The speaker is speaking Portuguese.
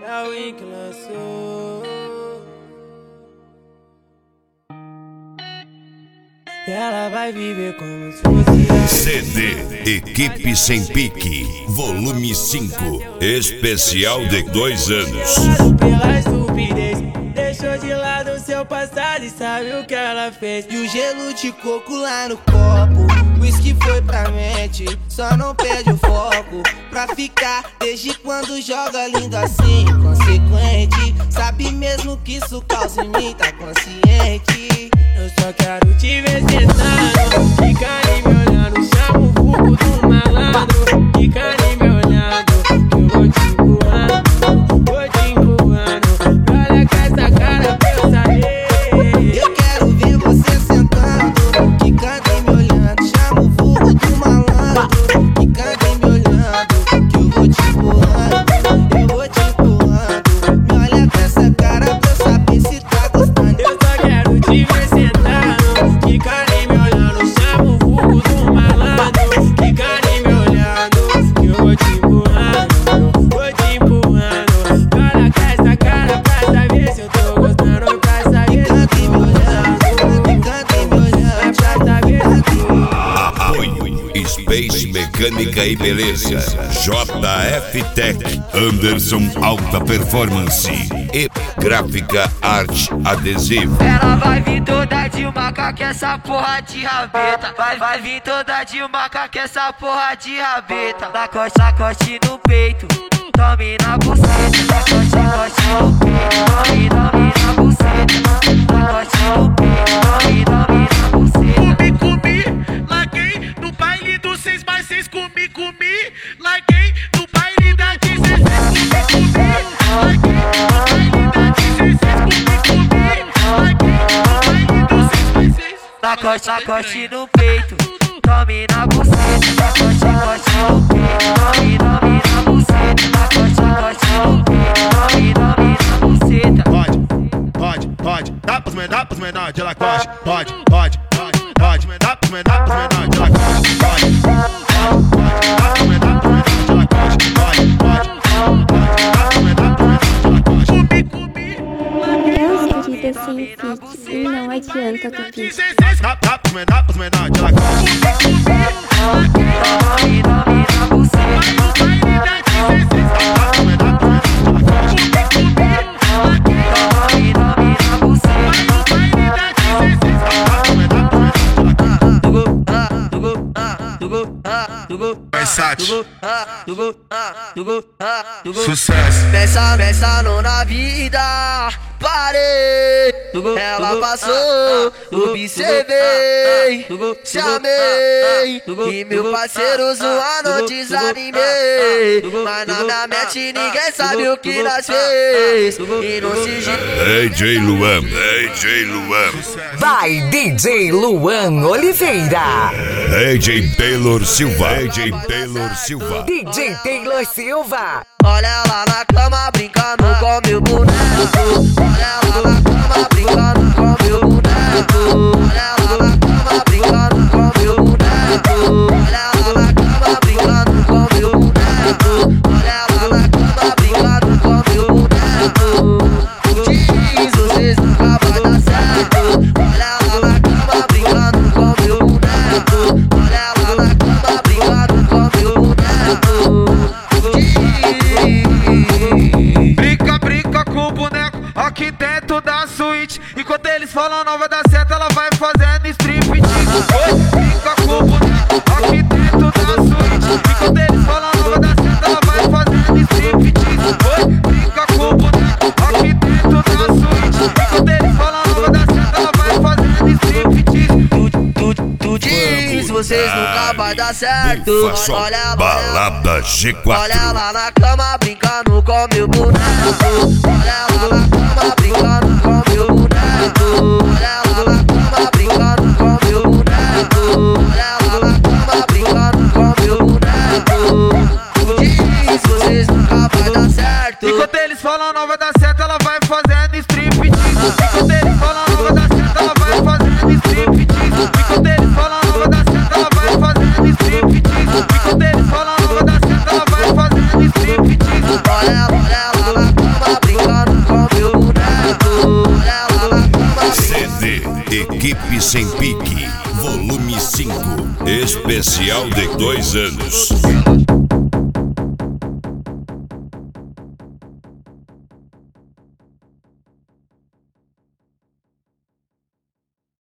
É o Win que lançou. E ela vai viver como se fosse CD Equipe Sem Pique, volume 5, especial de 2 anos. Pela estupidez, deixou de lado seu passado e sabe o que ela fez. E o gelo de coco lá no copo, whisky foi pra mente, só não perde o foco. Pra ficar, desde quando joga lindo assim, consequente. Sabe mesmo que isso causa em mim, tá consciente. Eu só quero te ver sentado, fica ali me olhando, chama o fogo do malandro. Fica ali me olhando, que eu vou te empurrando, vou te empurrando. Olha com essa cara pra eu saber. Eu quero ver você sentando, ficando aí me olhando, chama o fogo do malandro. Ficando aí me olhando, que eu vou te empurrando, eu vou te empurrando. Me olha com essa cara pra eu saber se tá gostando. Eu só quero te ver sentado, fica ali me olhando, chama o fogo do malandro. Fica ali me olhando, que eu vou te empurrando, vou te empurrando. Olha com essa cara pra saber se eu tô gostando, pra saber se eu tô gostando. Ficando aí me olhando, Pra saber se eu Apoio Space Mecânica e Beleza, JF Tech, Anderson Alta Performance e Gráfica Arte Adesivo. Ela vai vir toda de maca que essa porra de rabeta. Vai vir toda de maca que essa porra de rabeta. Lacoste no peito, tome na buceta. Lacoste no peito, tome na buceta. Lacoste no peito, tome na buceta. Comi, larguei no baile do 6x6. Comi, larguei no baile da 16. Larguei no baile da 16. Larguei no baile do 6x6. Lacoste no peito, tome na buceta. Lacoste no peito, tome na buceta. Lacoste no peito, tome na buceta. Pode, dá pros menores de Lacoste. Pode, dá pros menores de Lacoste. Pode, dá pros menores de Lacoste. Pode, dá pros menores de Lacoste. Deus, querida, sem fit, e não adianta tu pedir. Dá pros menores de Lacoste. Tome na buceta. Versátil. Sucesso. Pensando na vida, parei. Ela passou, observei, chamei. E meu parceiro zoando, desanimei. Mas na minha mente ninguém sabe o que nós fez. E no sigilo. DJ Luan, Vai, DJ Luan Oliveira. DJ Taylor Silva, DJ Taylor Silva. Olha ela na cama brincando com meu boneco. Olha ela na cama brincando com meu boneco. Olha ela na cama brincando com meu boneco. Olha ela na cama brincando com meu boneco. Olha ela na cama brincando com meu boneco. Diz vocês nunca vai dar certo. Olha ela na cama brincando com meu boneco. Olha ela na cama brincando com meu boneco. Brinca com o boneco aqui dentro da suíte. Enquanto eles falam não vai dar certo, ela vai fazendo striptease. Brinca com o boneco aqui dentro da suíte. Enquanto eles falam não vai dar certo, ela vai fazendo striptease. Brinca com o boneco aqui dentro da suíte. Enquanto eles falam não vai dar certo, ela vai fazendo striptease. Tu diz, vocês nunca vai dar certo. Bufa Olha ela, Balada G4. olha ela na cama brincando com meu boneco. Olha ela na cama brincando com meu boneco. Olha ela na cama brincando com meu boneco. Olha ela na cama brincando com meu boneco. Diz, vocês nunca vai dar certo. Enquanto eles falam não vai dar certo, ela vai fazendo striptease. Enquanto eles falam não vai dar certo, ela vai fazendo striptease. Enquanto eles falam não vai dar certo, ela vai fazendo striptease. Enquanto eles falam não vai dar certo, ela vai fazendo striptease. Olha ela na cama Sem Pique, volume 5, especial de 2 anos.